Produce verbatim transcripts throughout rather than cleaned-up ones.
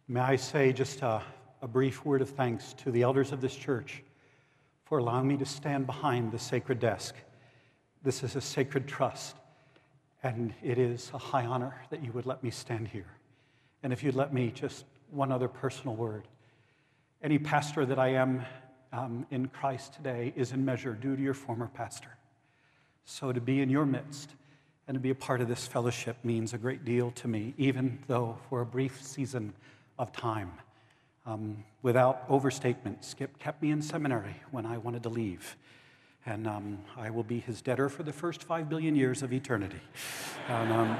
May I say just a, a brief word of thanks to the elders of this church for allowing me to stand behind the sacred desk. This is a sacred trust, and it is a high honor that you would let me stand here. And if you'd let me, just one other personal word. Any pastor that I am um, in Christ today is in measure due to your former pastor. So to be in your midst and to be a part of this fellowship means a great deal to me, even though for a brief season of time. Um, without overstatement, Skip kept me in seminary when I wanted to leave. And um, I will be his debtor for the first five billion years of eternity. And, um,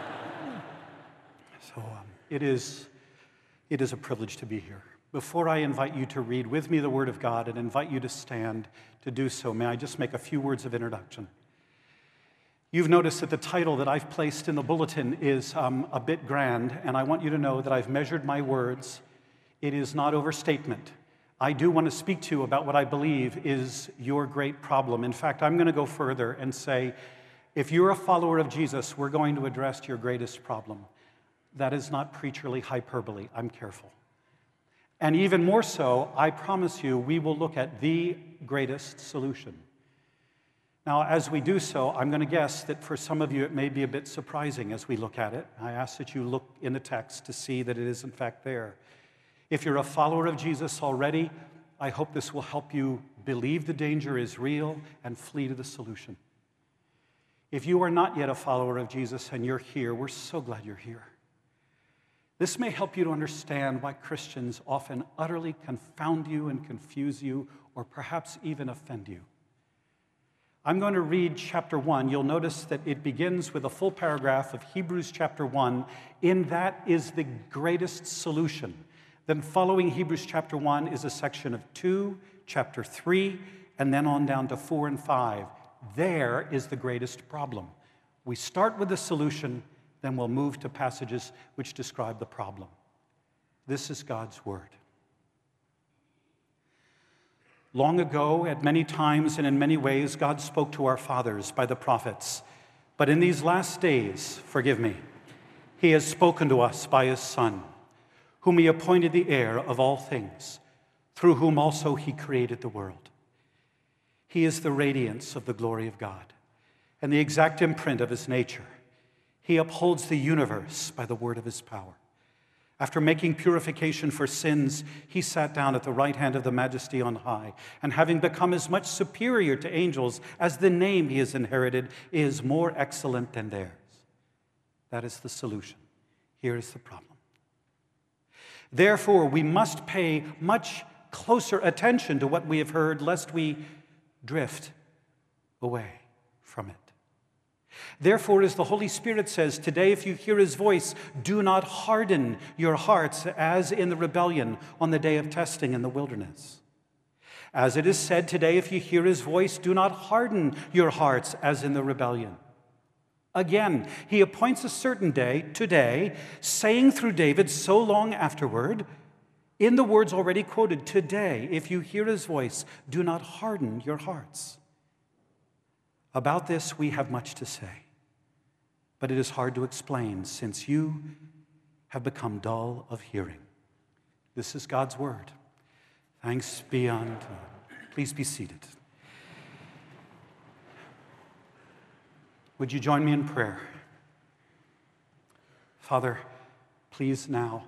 so um, it is, it is a privilege to be here. Before I invite you to read with me the Word of God and invite you to stand to do so, may I just make a few words of introduction. You've noticed that the title that I've placed in the bulletin is um, a bit grand, and I want you to know that I've measured my words. It is not overstatement. I do want to speak to you about what I believe is your great problem. In fact, I'm going to go further and say, if you're a follower of Jesus, we're going to address your greatest problem. That is not preacherly hyperbole. I'm careful. And even more so, I promise you, we will look at the greatest solution. Now, as we do so, I'm going to guess that for some of you it may be a bit surprising as we look at it. I ask that you look in the text to see that it is in fact there. If you're a follower of Jesus already, I hope this will help you believe the danger is real and flee to the solution. If you are not yet a follower of Jesus and you're here, we're so glad you're here. This may help you to understand why Christians often utterly confound you and confuse you, or perhaps even offend you. I'm going to read chapter one. You'll notice that it begins with a full paragraph of Hebrews chapter one. In that is the greatest solution. Then following Hebrews chapter one is a section of two, chapter three, and then on down to four and five. There is the greatest problem. We start with the solution, then we'll move to passages which describe the problem. This is God's word. Long ago, at many times and in many ways, God spoke to our fathers by the prophets. But in these last days, forgive me, he has spoken to us by his Son, whom he appointed the heir of all things, through whom also he created the world. He is the radiance of the glory of God and the exact imprint of his nature. He upholds the universe by the word of his power. After making purification for sins, he sat down at the right hand of the Majesty on high, and having become as much superior to angels as the name he has inherited is more excellent than theirs. That is the solution. Here is the problem. Therefore, we must pay much closer attention to what we have heard, lest we drift away from it. Therefore, as the Holy Spirit says, today if you hear his voice, do not harden your hearts as in the rebellion on the day of testing in the wilderness. As it is said, today if you hear his voice, do not harden your hearts as in the rebellion. Again, he appoints a certain day, today, saying through David so long afterward, in the words already quoted, today if you hear his voice, do not harden your hearts. About this, we have much to say, but it is hard to explain since you have become dull of hearing. This is God's word. Thanks be unto God. Please be seated. Would you join me in prayer? Father, please now,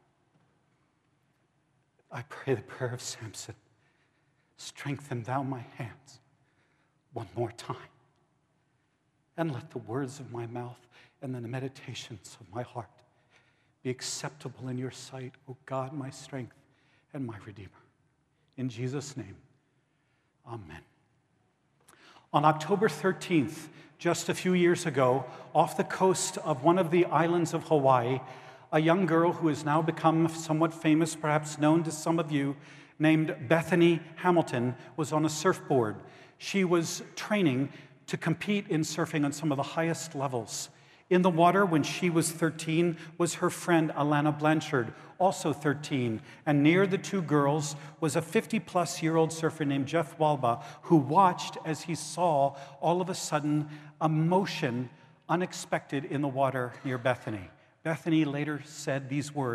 I pray the prayer of Samson, strengthen thou my hands one more time. And let the words of my mouth and the meditations of my heart be acceptable in your sight, O God, my strength and my Redeemer. In Jesus' name, amen. On October thirteenth, just a few years ago, off the coast of one of the islands of Hawaii, a young girl who has now become somewhat famous, perhaps known to some of you, named Bethany Hamilton, was on a surfboard. She was training to compete in surfing on some of the highest levels. In the water when she was thirteen was her friend Alana Blanchard, also thirteen. And near the two girls was a fifty-plus-year-old surfer named Jeff Walba, who watched as he saw all of a sudden a motion unexpected in the water near Bethany. Bethany later said these words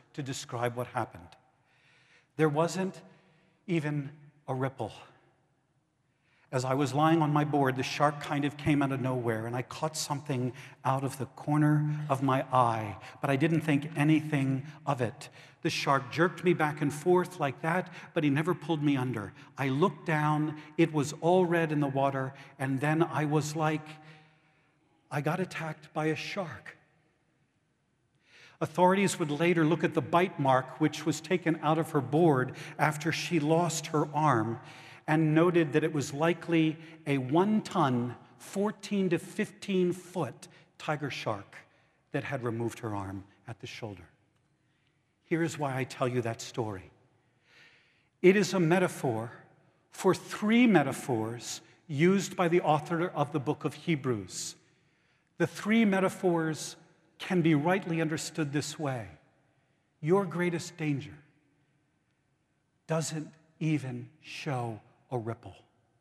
to describe what happened. There wasn't even a ripple. As I was lying on my board, the shark kind of came out of nowhere, and I caught something out of the corner of my eye, but I didn't think anything of it. The shark jerked me back and forth like that, but he never pulled me under. I looked down, it was all red in the water, and then I was like, I got attacked by a shark. Authorities would later look at the bite mark, which was taken out of her board after she lost her arm, and noted that it was likely a one-ton, fourteen to fifteen foot tiger shark that had removed her arm at the shoulder. Here's why I tell you that story. It is a metaphor for three metaphors used by the author of the book of Hebrews. The three metaphors can be rightly understood this way. Your greatest danger doesn't even show a ripple.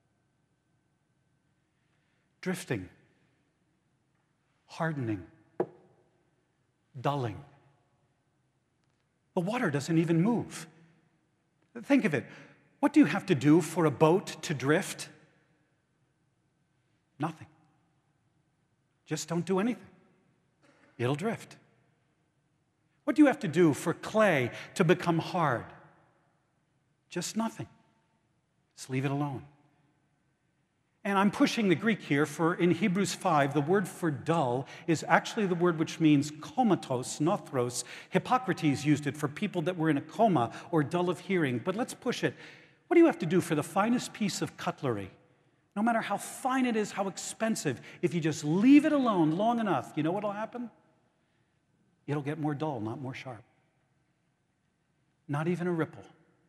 Drifting, hardening, dulling. The water doesn't even move. Think of it. What do you have to do for a boat to drift? Nothing. Just don't do anything. It'll drift. What do you have to do for clay to become hard? Just nothing. Just leave it alone. And I'm pushing the Greek here, for in Hebrews five, the word for dull is actually the word which means comatose, nothros. Hippocrates used it for people that were in a coma or dull of hearing. But let's push it. What do you have to do for the finest piece of cutlery? No matter how fine it is, how expensive, if you just leave it alone long enough, you know what'll happen? It'll get more dull, not more sharp. Not even a ripple.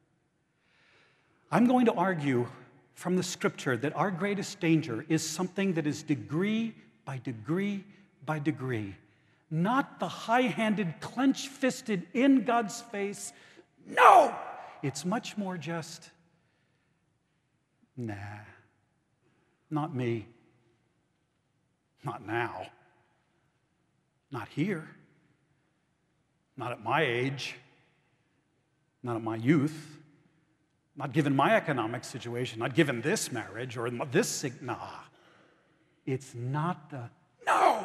I'm going to argue from the scripture that our greatest danger is something that is degree by degree by degree. Not the high-handed, clench-fisted, in God's face. No! It's much more just, nah, not me. Not now. Not here. Not at my age. Not at my youth. Not given my economic situation, not given this marriage or this, nah. It's not the, no.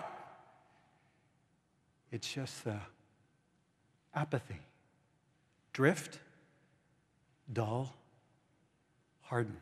It's just the apathy. Drift, dull, harden.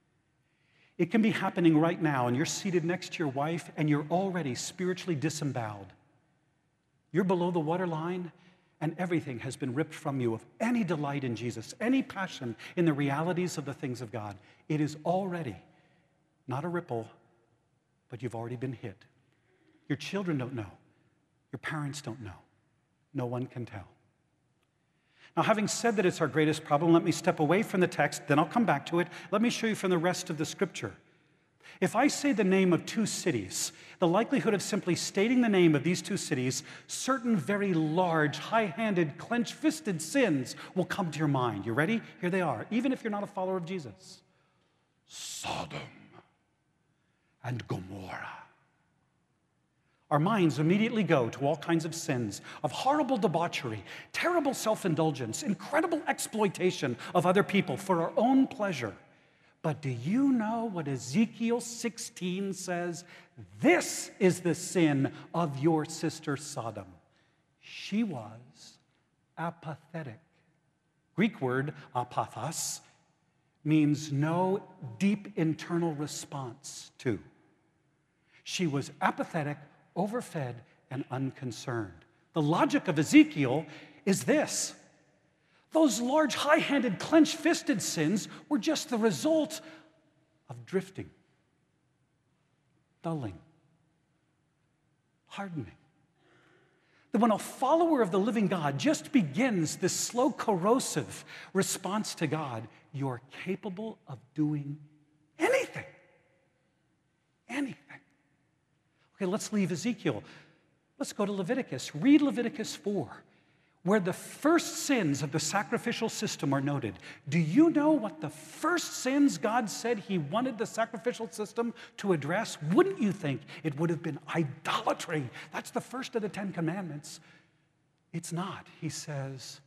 It can be happening right now, and you're seated next to your wife, and you're already spiritually disemboweled. You're below the waterline, and everything has been ripped from you of any delight in Jesus, any passion in the realities of the things of God. It is already not a ripple, but you've already been hit. Your children don't know. Your parents don't know. No one can tell. Now, having said that it's our greatest problem, let me step away from the text, then I'll come back to it. Let me show you from the rest of the scripture. If I say the name of two cities, the likelihood of simply stating the name of these two cities, certain very large, high-handed, clench-fisted sins will come to your mind. You ready? Here they are, even if you're not a follower of Jesus. Sodom and Gomorrah. Our minds immediately go to all kinds of sins, of horrible debauchery, terrible self-indulgence, incredible exploitation of other people for our own pleasure. But do you know what Ezekiel sixteen says? This is the sin of your sister Sodom. She was apathetic. Greek word apathos means no deep internal response to. She was apathetic, overfed, and unconcerned. The logic of Ezekiel is this. Those large, high-handed, clench-fisted sins were just the result of drifting, dulling, hardening. That when a follower of the living God just begins this slow, corrosive response to God, you're capable of doing anything. Anything. Okay, let's leave Ezekiel. Let's go to Leviticus. Read Leviticus four. Where the first sins of the sacrificial system are noted. Do you know what the first sins God said he wanted the sacrificial system to address? Wouldn't you think it would have been idolatry? That's the first of the Ten Commandments. It's not. He says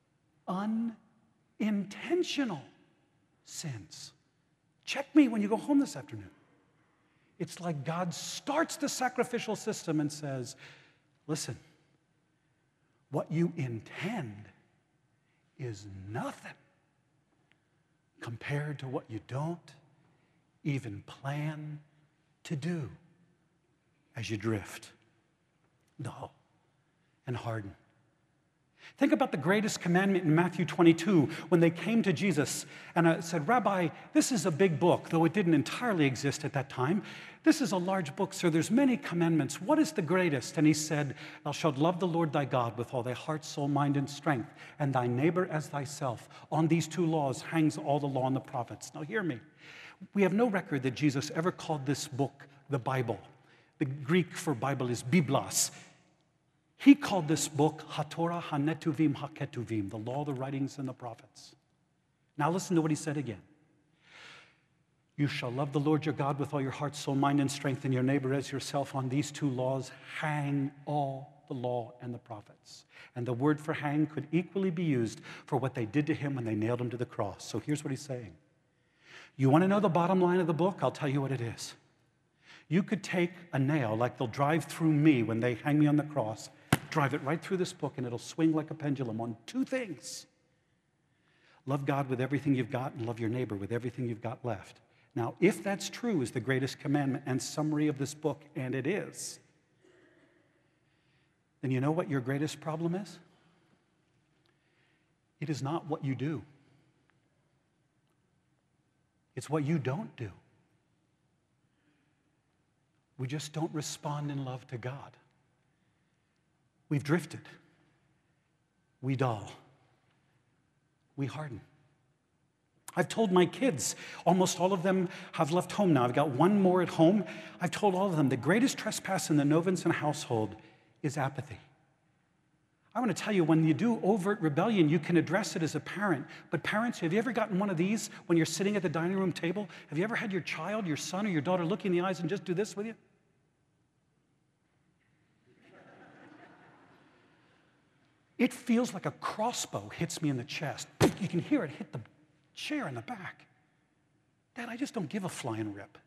unintentional sins. Check me when you go home this afternoon. It's like God starts the sacrificial system and says, listen, what you intend is nothing compared to what you don't even plan to do as you drift, dull, and harden. Think about the greatest commandment in Matthew twenty-two when they came to Jesus and uh, said, Rabbi, this is a big book, though it didn't entirely exist at that time. This is a large book, sir. There's many commandments. What is the greatest? And he said, thou shalt love the Lord thy God with all thy heart, soul, mind, and strength, and thy neighbor as thyself. On these two laws hangs all the law and the prophets. Now hear me. We have no record that Jesus ever called this book the Bible. The Greek for Bible is biblos. He called this book HaTorah HaNetuvim HaKetuvim, the law, the writings, and the prophets. Now listen to what he said again. You shall love the Lord your God with all your heart, soul, mind, and strength, and your neighbor as yourself. On these two laws hang all the law and the prophets. And the word for hang could equally be used for what they did to him when they nailed him to the cross. So here's what he's saying. You want to know the bottom line of the book? I'll tell you what it is. You could take a nail, like they'll drive through me when they hang me on the cross, drive it right through this book, and it'll swing like a pendulum on two things. Love God with everything you've got and love your neighbor with everything you've got left. Now, if that's true, is the greatest commandment and summary of this book, and it is, then you know what your greatest problem is? It is not what you do. It's what you don't do. We just don't respond in love to God. We've drifted. We dull. We harden. I've told my kids, almost all of them have left home now. I've got one more at home. I've told all of them the greatest trespass in the Novenson household is apathy. I want to tell you, when you do overt rebellion, you can address it as a parent. But parents, have you ever gotten one of these when you're sitting at the dining room table? Have you ever had your child, your son, or your daughter look you in the eyes and just do this with you? It feels like a crossbow hits me in the chest. You can hear it hit the chair in the back. Dad, I just don't give a flying rip.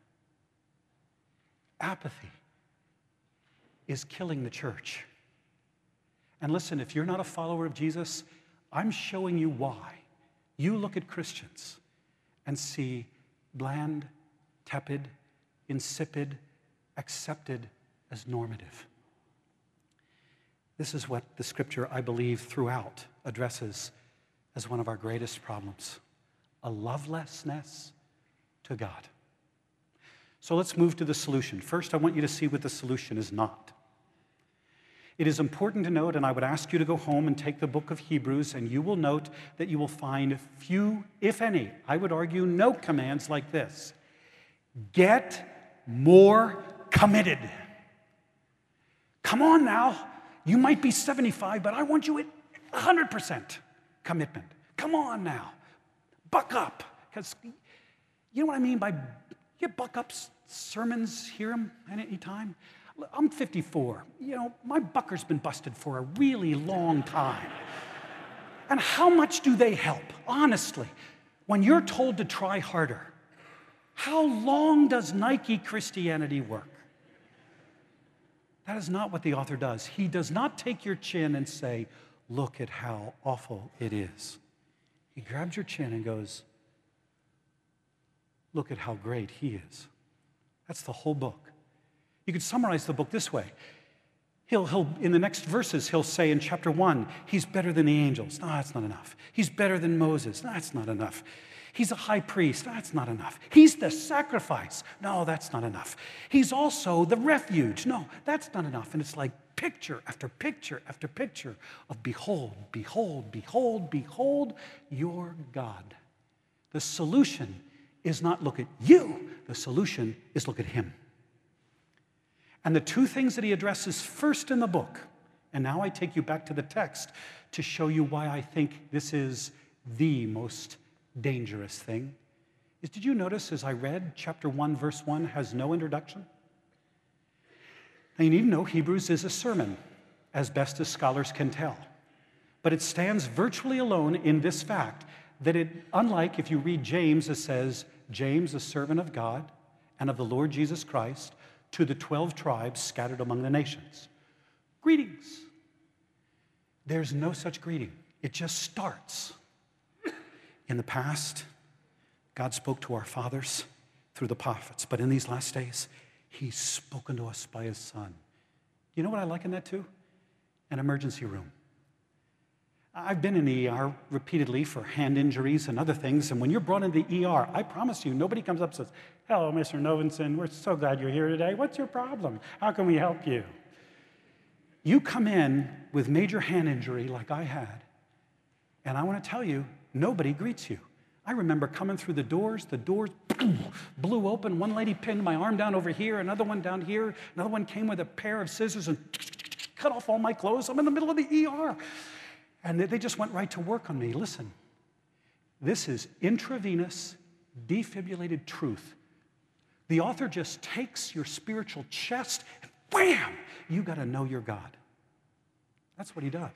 Apathy is killing the church. And listen, if you're not a follower of Jesus, I'm showing you why. You look at Christians and see bland, tepid, insipid, accepted as normative. This is what the scripture, I believe, throughout addresses as one of our greatest problems, a lovelessness to God. So let's move to the solution. First, I want you to see what the solution is not. It is important to note, and I would ask you to go home and take the book of Hebrews, and you will note that you will find few, if any, I would argue no commands like this. Get more committed. Come on now. You might be seventy-five, but I want you at one hundred percent commitment. Come on now. Buck up. Because you know what I mean by, you buck up sermons, hear them at any time? I'm fifty-four. You know, my bucker's been busted for a really long time. And how much do they help? Honestly, when you're told to try harder, how long does Nike Christianity work? That is not what the author does. He does not take your chin and say, look at how awful it is. He grabs your chin and goes, look at how great he is. That's the whole book. You could summarize the book this way. He'll, he'll, in the next verses, he'll say in chapter one, he's better than the angels. No, that's not enough. He's better than Moses. No, that's not enough. He's a high priest. That's not enough. He's the sacrifice. No, that's not enough. He's also the refuge. No, that's not enough. And it's like picture after picture after picture of behold, behold, behold, behold your God. The solution is not look at you. The solution is look at him. And the two things that he addresses first in the book, and now I take you back to the text to show you why I think this is the most dangerous thing, is did you notice as I read chapter one, verse one has no introduction? Now you need to know Hebrews is a sermon, as best as scholars can tell. But it stands virtually alone in this fact that it, unlike if you read James, it says, James, a servant of God and of the Lord Jesus Christ, to the twelve tribes scattered among the nations. Greetings. There's no such greeting. It just starts. In the past, God spoke to our fathers through the prophets, but in these last days, he's spoken to us by his Son. You know what I liken that to? An emergency room. I've been in the E R repeatedly for hand injuries and other things, and when you're brought into the E R, I promise you, nobody comes up and says, hello, Mister Novenson, we're so glad you're here today. What's your problem? How can we help you? You come in with major hand injury like I had, and I want to tell you, nobody greets you. I remember coming through the doors, the doors blew open. One lady pinned my arm down over here, another one down here, another one came with a pair of scissors and cut off all my clothes. I'm in the middle of the E R. And they just went right to work on me. Listen, this is intravenous, defibrillated truth. The author just takes your spiritual chest and wham, you got to know your God. That's what he does.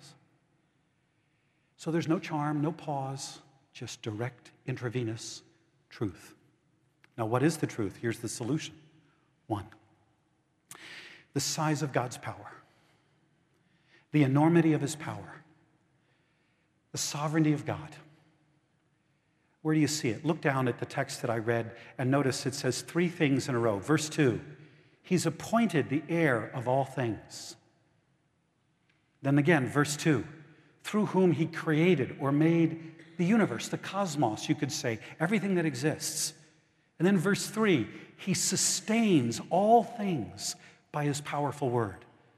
So there's no charm, no pause, just direct intravenous truth. Now, what is the truth? Here's the solution. One, the size of God's power, the enormity of his power, the sovereignty of God. Where do you see it? Look down at the text that I read and notice it says three things in a row. Verse two, he's appointed the heir of all things. Then again, verse two, through whom he created or made the universe, the cosmos, you could say, everything that exists. And then verse three, he sustains all things by his powerful word.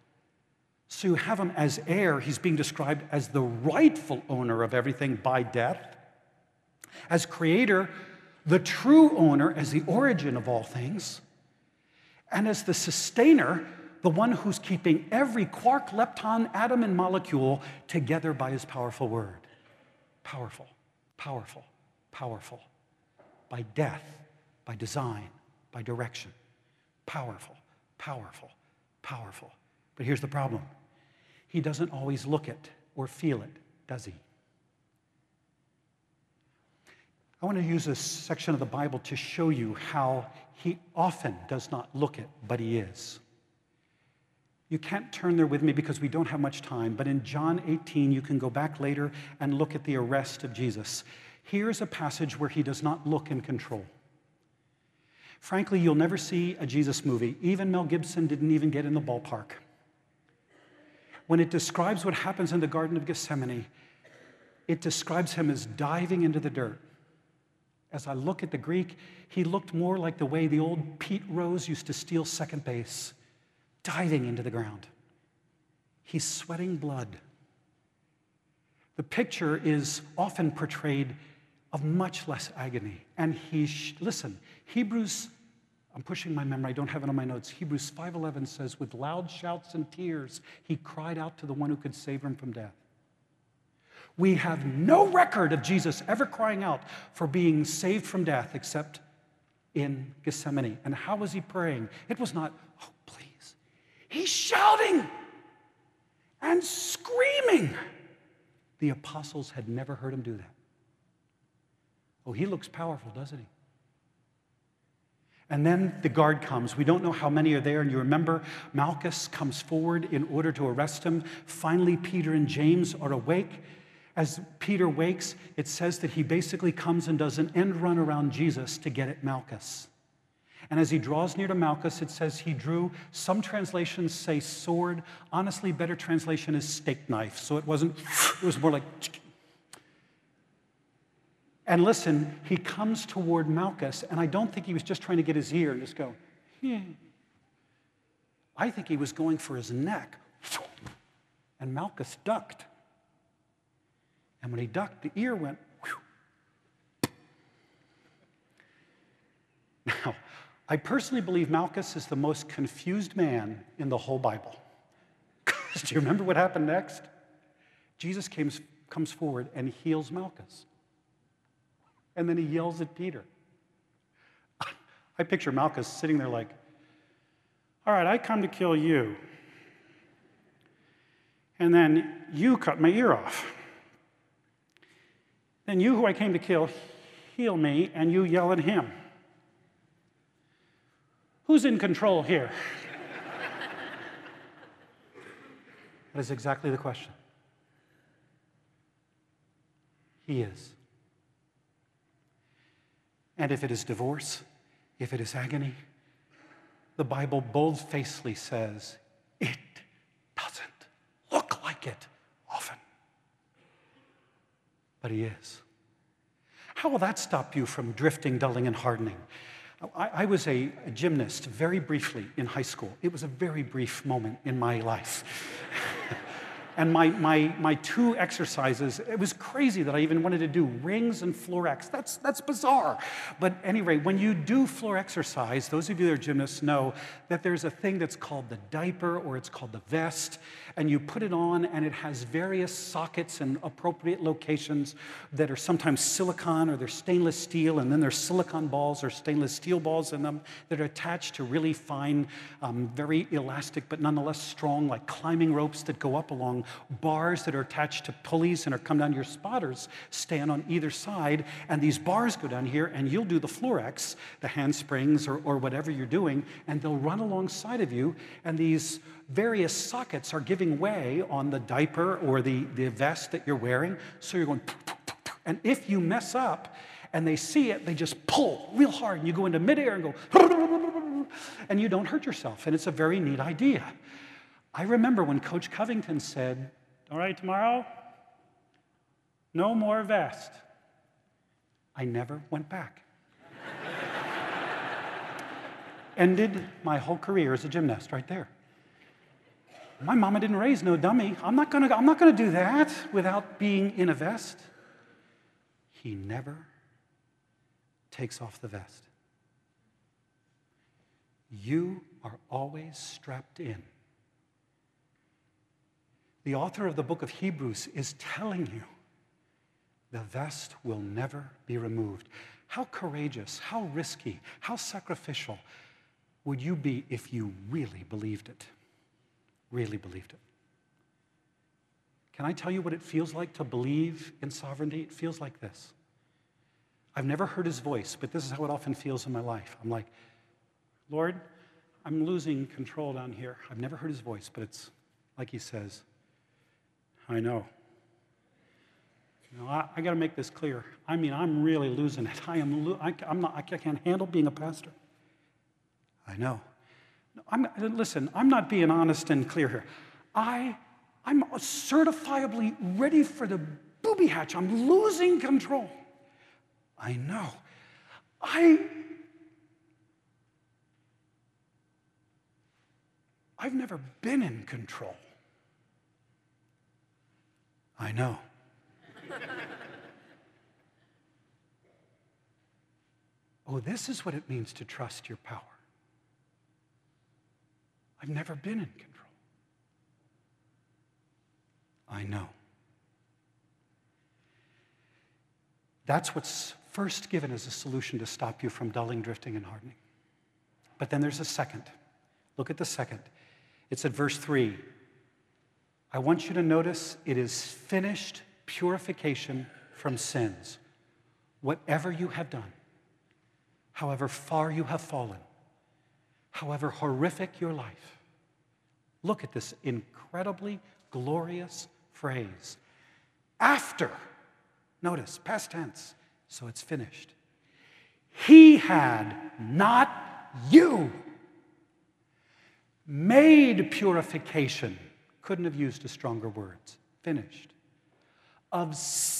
So you have him as heir. He's being described as the rightful owner of everything by death. As creator, the true owner as the origin of all things. And as the sustainer, the one who's keeping every quark, lepton, atom, and molecule together by his powerful word. Powerful, powerful, powerful. By death, by design, by direction. Powerful, powerful, powerful. But here's the problem. He doesn't always look it or feel it, does he? I want to use this section of the Bible to show you how he often does not look it, but he is. You can't turn there with me because we don't have much time, but in John eighteen, you can go back later and look at the arrest of Jesus. Here's a passage where he does not look in control. Frankly, you'll never see a Jesus movie. Even Mel Gibson didn't even get in the ballpark. When it describes what happens in the Garden of Gethsemane, it describes him as diving into the dirt. As I look at the Greek, he looked more like the way the old Pete Rose used to steal second base, diving into the ground. He's sweating blood. The picture is often portrayed of much less agony. And he, listen, Hebrews, I'm pushing my memory, I don't have it on my notes. Hebrews five eleven says, with loud shouts and tears, he cried out to the one who could save him from death. We have no record of Jesus ever crying out for being saved from death except in Gethsemane. And how was he praying? It was not, oh, please. He's shouting and screaming. The apostles had never heard him do that. Oh, he looks powerful, doesn't he? And then the guard comes. We don't know how many are there. And you remember Malchus comes forward in order to arrest him. Finally, Peter and James are awake. As Peter wakes, it says that he basically comes and does an end run around Jesus to get at Malchus. And as he draws near to Malchus, it says he drew, some translations say sword. Honestly, better translation is steak knife. So it wasn't, it was more like... And listen, he comes toward Malchus, and I don't think he was just trying to get his ear and just go, hmm. I think he was going for his neck. And Malchus ducked. And when he ducked, the ear went, whew. Now, I personally believe Malchus is the most confused man in the whole Bible. Do you remember what happened next? Jesus came, comes forward and heals Malchus. And then he yells at Peter. I picture Malchus sitting there like, all right, I come to kill you. And then you cut my ear off. Then you who I came to kill, heal me, and you yell at him. Who's in control here? That is exactly the question. He is. And if it is divorce, if it is agony, the Bible bold-facedly says, it doesn't look like it often. But he is. How will that stop you from drifting, dulling, and hardening? I, I was a, a gymnast very briefly in high school. It was a very brief moment in my life. And my, my, my two exercises, it was crazy that I even wanted to do rings and floor X. That's, that's bizarre. But anyway, when you do floor exercise, those of you that are gymnasts know that there's a thing that's called the diaper, or it's called the vest, and you put it on and it has various sockets and appropriate locations that are sometimes silicone or they're stainless steel, and then there's silicone balls or stainless steel balls in them that are attached to really fine, um, very elastic but nonetheless strong, like climbing ropes that go up along bars that are attached to pulleys and are come down. Your spotters stand on either side, and these bars go down here, and you'll do the floor X, the handsprings or, or whatever you're doing, and they'll run alongside of you, and these various sockets are giving way on the diaper or the, the vest that you're wearing, so you're going, and if you mess up and they see it, they just pull real hard, and you go into midair and go, and you don't hurt yourself, and it's a very neat idea. I remember when Coach Covington said, all right, tomorrow, no more vest. I never went back. Ended my whole career as a gymnast right there. My mama didn't raise no dummy. I'm not gonna, I'm not gonna do that without being in a vest. He never takes off the vest. You are always strapped in. The author of the book of Hebrews is telling you the vest will never be removed. How courageous, how risky, how sacrificial would you be if you really believed it? Really believed it. Can I tell you what it feels like to believe in sovereignty? It feels like this. I've never heard his voice, but this is how it often feels in my life. I'm like, Lord, I'm losing control down here. I've never heard his voice, but it's like he says, I know. You know, I, I got to make this clear. I mean, I'm really losing it. I am. Lo- I, I'm not. I can't handle being a pastor. I know. I'm, listen, I'm not being honest and clear here. I, I'm certifiably ready for the booby hatch. I'm losing control. I know. I. I've never been in control. I know. Oh, this is what it means to trust your power. I've never been in control. I know. That's what's first given as a solution to stop you from dulling, drifting, and hardening. But then there's a second. Look at the second. It's at verse three. I want you to notice it is finished purification from sins. Whatever you have done, however far you have fallen, however horrific your life, look at this incredibly glorious phrase. After, notice, past tense, so it's finished. He had, not you, made purification. Couldn't have used a stronger words. Finished. Of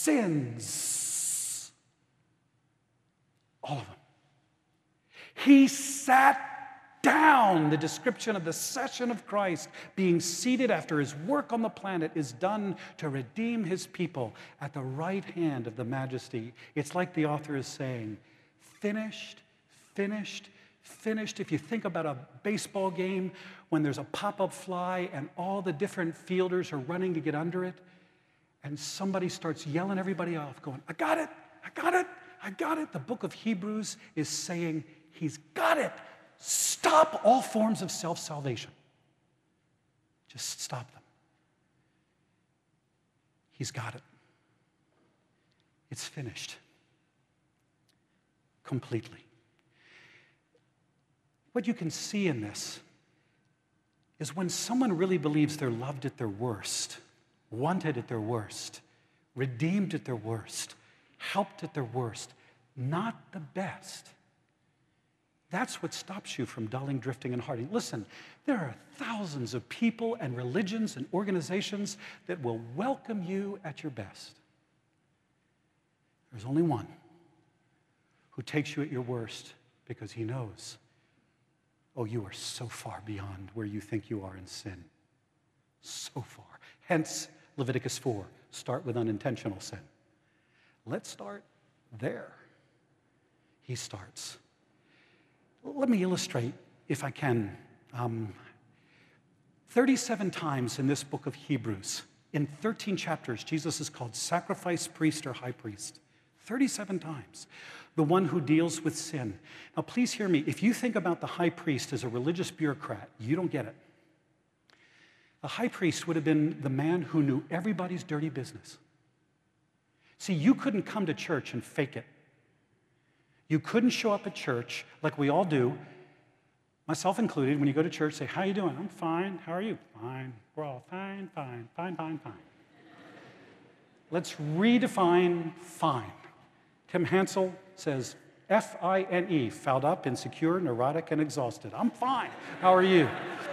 sins. All of them. He sat down. The description of the session of Christ, being seated after his work on the planet is done to redeem his people at the right hand of the majesty. It's like the author is saying, finished, finished, finished. If you think about a baseball game when there's a pop-up fly and all the different fielders are running to get under it, and somebody starts yelling everybody off, going, I got it, I got it, I got it. The book of Hebrews is saying, he's got it. Stop all forms of self-salvation. Just stop them. He's got it. It's finished. Completely. What you can see in this is when someone really believes they're loved at their worst, wanted at their worst, redeemed at their worst, helped at their worst, not the best. That's what stops you from dulling, drifting, and hardening. Listen, there are thousands of people and religions and organizations that will welcome you at your best. There's only one who takes you at your worst because he knows, oh, you are so far beyond where you think you are in sin. So far. Hence, Leviticus four, start with unintentional sin. Let's start there. He starts. Let me illustrate, if I can. Um, thirty-seven times in this book of Hebrews, in thirteen chapters, Jesus is called sacrifice priest or high priest. thirty-seven times. The one who deals with sin. Now, please hear me. If you think about the high priest as a religious bureaucrat, you don't get it. The high priest would have been the man who knew everybody's dirty business. See, you couldn't come to church and fake it. You couldn't show up at church like we all do, myself included. When you go to church, say, how you doing? I'm fine. How are you? Fine. We're all fine, fine, fine, fine, fine. Let's redefine fine. Tim Hansel says, F I N E, fouled up, insecure, neurotic, and exhausted. I'm fine. How are you?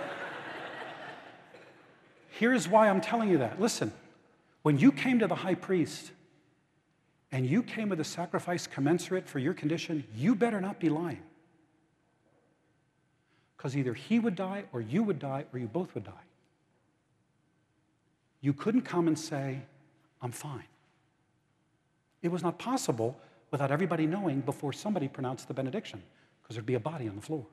Here's why I'm telling you that. Listen, when you came to the high priest and you came with a sacrifice commensurate for your condition, you better not be lying. Because either he would die, or you would die, or you both would die. You couldn't come and say, I'm fine. It was not possible without everybody knowing before somebody pronounced the benediction, because there'd be a body on the floor.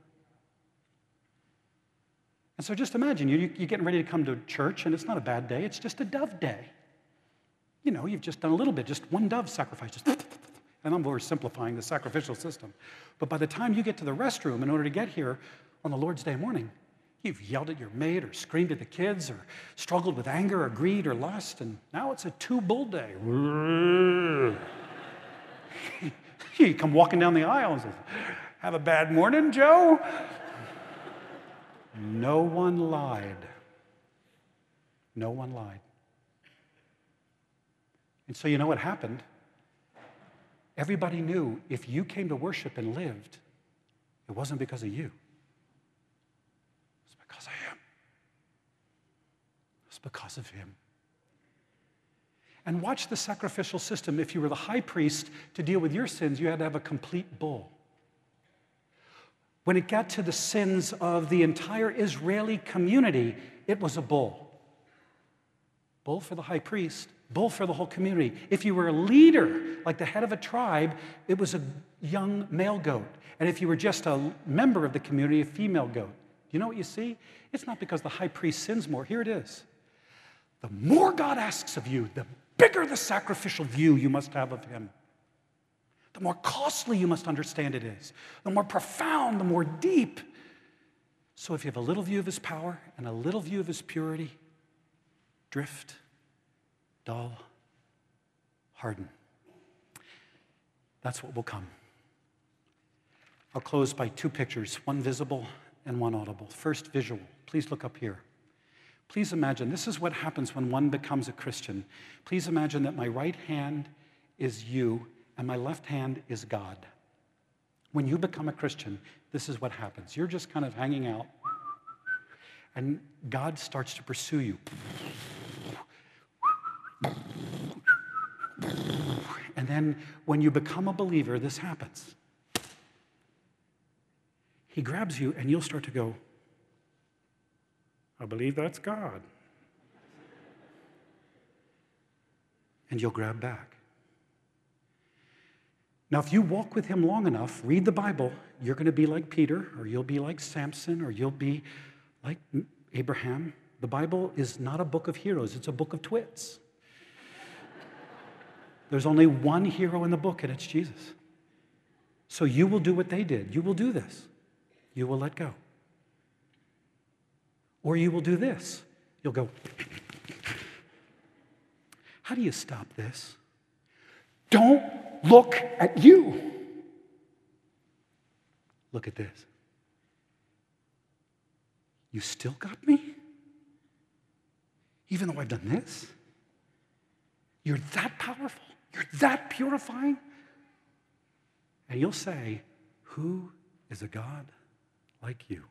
And so just imagine, you, you're getting ready to come to church, and it's not a bad day, it's just a dove day. You know, you've just done a little bit, just one dove sacrifice, just and I'm oversimplifying the sacrificial system. But by the time you get to the restroom, in order to get here on the Lord's Day morning, you've yelled at your maid or screamed at the kids or struggled with anger or greed or lust, and now it's a two-bull day. You come walking down the aisle and say, have a bad morning, Joe? No one lied. No one lied. And so you know what happened? Everybody knew if you came to worship and lived, it wasn't because of you. It was because of him. It was because of him. And watch the sacrificial system. If you were the high priest to deal with your sins, you had to have a complete bull. When it got to the sins of the entire Israeli community, it was a bull. Bull for the high priest, bull for the whole community. If you were a leader, like the head of a tribe, it was a young male goat. And if you were just a member of the community, a female goat. You know what you see? It's not because the high priest sins more. Here it is. The more God asks of you, the bigger the sacrificial view you must have of him. The more costly you must understand it is. The more profound, the more deep. So if you have a little view of his power and a little view of his purity, drift, dull, harden. That's what will come. I'll close by two pictures, one visible and one audible. First, visual. Please look up here. Please imagine, this is what happens when one becomes a Christian. Please imagine that my right hand is you and my left hand is God. When you become a Christian, this is what happens. You're just kind of hanging out, and God starts to pursue you. And then when you become a believer, this happens. He grabs you, and you'll start to go, I believe that's God. And you'll grab back. Now, if you walk with him long enough, read the Bible, you're going to be like Peter, or you'll be like Samson, or you'll be like Abraham. The Bible is not a book of heroes, it's a book of twits. There's only one hero in the book, and it's Jesus. So you will do what they did. You will do this. You will let go. Or you will do this. You'll go, how do you stop this? Don't look at you. Look at this. You still got me? Even though I've done this? You're that powerful? You're that purifying? And you'll say, who is a God like you?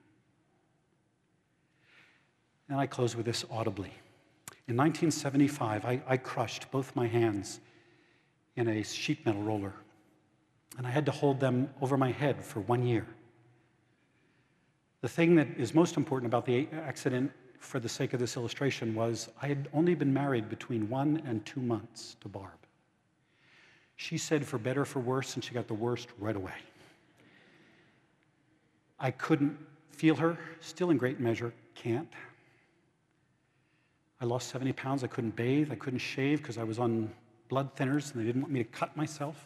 And I close with this audibly. In nineteen seventy-five, I, I crushed both my hands in a sheet metal roller, and I had to hold them over my head for one year. The thing that is most important about the accident, for the sake of this illustration, was I had only been married between one and two months to Barb. She said for better or for worse, and she got the worst right away. I couldn't feel her, still in great measure, can't. I lost seventy pounds, I couldn't bathe, I couldn't shave because I was on blood thinners and they didn't want me to cut myself.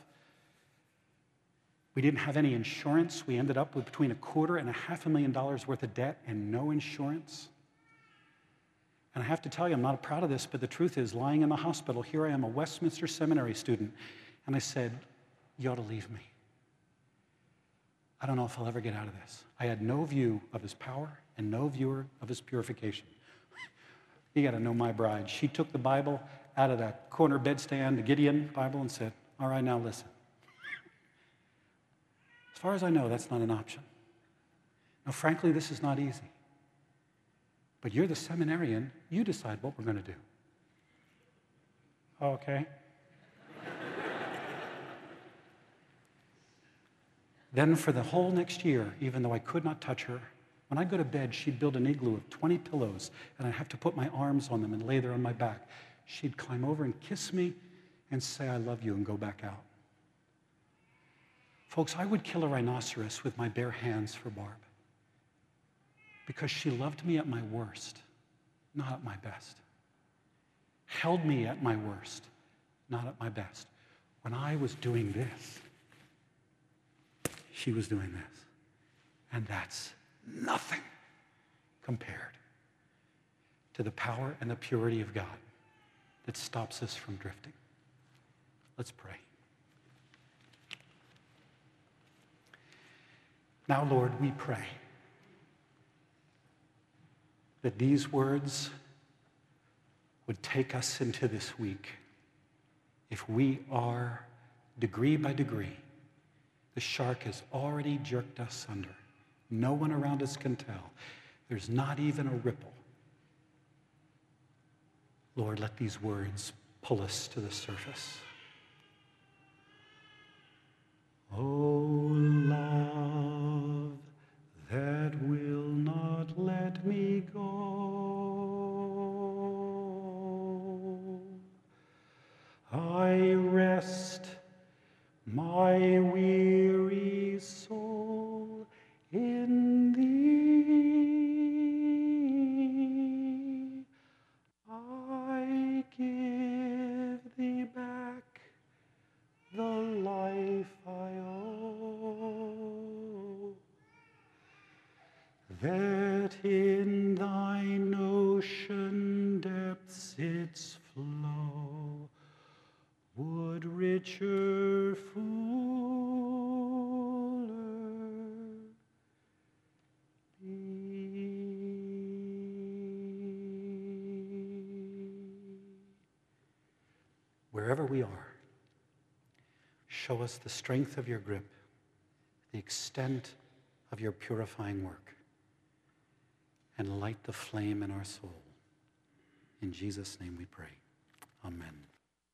We didn't have any insurance. We ended up with between a quarter and a half a million dollars worth of debt and no insurance. And I have to tell you, I'm not proud of this, but the truth is, lying in the hospital, here I am, a Westminster Seminary student, and I said, you ought to leave me. I don't know if I'll ever get out of this. I had no view of his power and no view of his purification. You got to know my bride. She took the Bible out of that corner bedstand, the Gideon Bible, and said, all right, now listen. As far as I know, that's not an option. Now, frankly, this is not easy. But you're the seminarian. You decide what we're going to do. Okay. Then for the whole next year, even though I could not touch her, when I'd go to bed, she'd build an igloo of twenty pillows, and I'd have to put my arms on them and lay there on my back. She'd climb over and kiss me and say, I love you, and go back out. Folks, I would kill a rhinoceros with my bare hands for Barb because she loved me at my worst, not at my best. Held me at my worst, not at my best. When I was doing this, she was doing this. And that's nothing compared to the power and the purity of God that stops us from drifting. Let's pray. Now, Lord, we pray that these words would take us into this week. If we are, degree by degree, the shark has already jerked us under. No one around us can tell. There's not even a ripple. Lord, let these words pull us to the surface. Oh, love that will not let me go, I rest my weary soul in thee. I give thee back the life I owe, that in thine ocean depths its flow would richer, fuller be. Wherever we are, show us the strength of your grip, the extent of your purifying work, and light the flame in our soul. In Jesus' name we pray. Amen.